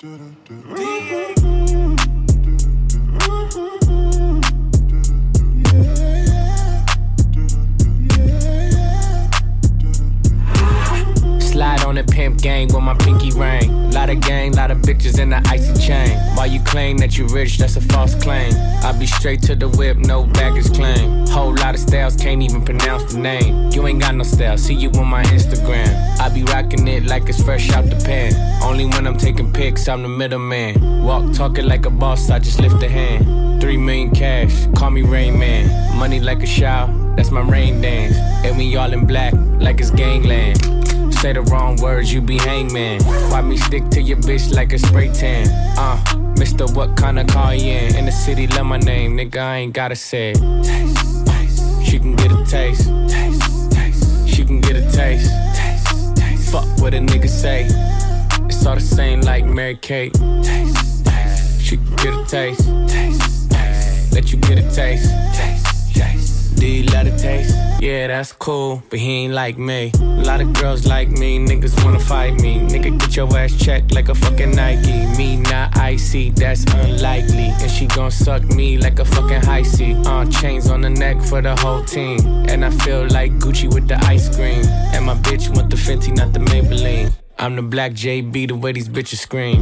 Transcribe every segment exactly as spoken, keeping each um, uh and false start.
Slide on the pimp gang with my pinky ring. Lot of gang, lot of bitches in the icy chain. While you claim that you rich, that's a false claim. I be straight to the whip, no baggage claim. Whole lot of styles, can't even pronounce the name. You ain't got no style, see you on my Instagram. I be rocking it like it's fresh out the pan. Only when I'm taking pics, I'm the middleman. Walk talking like a boss, I just lift a hand. Three million cash, call me Rain Man. Money like a shower, that's my rain dance. And we all in black, like it's gangland. Say the wrong words, you be hangman. Why me stick to your bitch like a spray tan? Uh, Mister What kind of car you in? In the city, love my name, nigga, I ain't gotta say it. Taste, taste. She can get a taste. Taste, taste. She can get a taste. Taste, taste. Fuck what a nigga say. It's all the same like Mary Kate. Taste, taste. She can get a taste. Taste, taste. Let you get a taste. Taste, taste. Do you love the taste? Yeah, that's cool, but he ain't like me. A lot of girls like me, niggas wanna fight me. Nigga, get your ass checked like a fucking Nike. Me not icy, that's unlikely. And she gon' suck me like a fucking high C. Uh, chains on the neck for the whole team. And I feel like Gucci with the ice cream. And my bitch want the Fenty, not the Maybelline. I'm the black J B, the way these bitches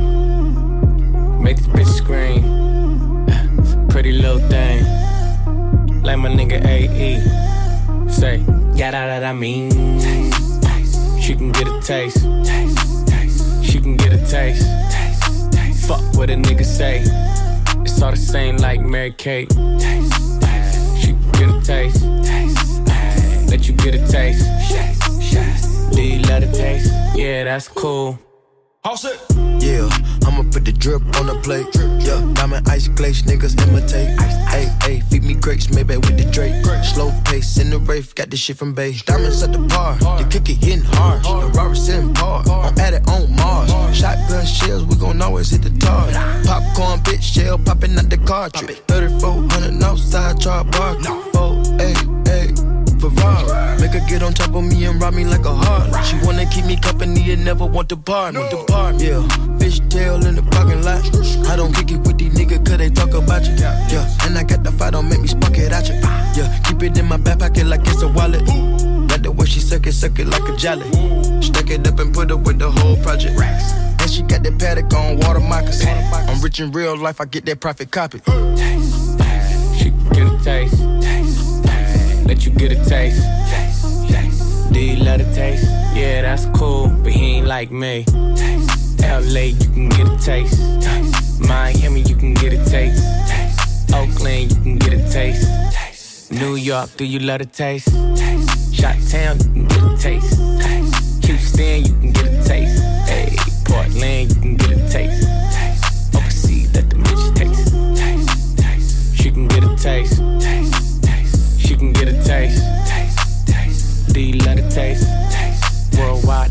scream. Make these bitches scream. Pretty little thing. Like my nigga A E. Say, yada that I mean. Taste, taste. She can get a taste. Taste, taste. She can get a taste. Taste, taste. Fuck what a nigga say. It's all the same like Mary Kate. Taste, taste. She can get a taste. Taste, taste. Let you get a taste. Taste, taste. Do you love the taste? Yeah, that's cool. All set. Yeah, I'ma put the drip on the plate. Yeah, diamond ice glaze, niggas imitate. Hey, hey, feed me grapes, maybe with the Drake. Slow pace in the rave, got this shit from Bay. Diamonds at the bar, the cookie hitting hard. The Robert sitting hard, I'm at it on Mars. Shotgun shells, we gon' always hit the tar. Popcorn, bitch, shell popping out the cartridge. thirty-four hundred outside, char bar. Oh, hey, hey. Ferrari. Make her get on top of me and rob me like a heart. She wanna keep me company and never want to part. Want to part, yeah. Fishtail in the parking lot. I don't kick it with these niggas cause they talk about you. Yeah, and I got the fight, don't make me spark it at you. Yeah, keep it in my back pocket like it's a wallet. Like the way she suck it, suck it like a jelly. Stack it up and put it with the whole project. And she got that paddock on water moccasins. I'm rich in real life, I get that profit copy. Taste, taste. She can get a taste. Taste, taste. Let you get a taste. Taste, taste. Do you love the taste? Yeah, that's cool, but he ain't like me. Taste, L A, you can get a taste. Taste. Miami, you can get a taste. Taste. Oakland, you can get a taste. Taste. New York, do you love the taste? Taste. Chi-Town, you can get a taste. Taste. Houston, you can get a taste. Hey, Portland, you can get a taste. Taste. Overseas, let the bitch taste. Taste. Taste. She can get a taste. Taste. Taste. She can get a taste. Taste. Taste. Do you love the taste? Taste. Worldwide.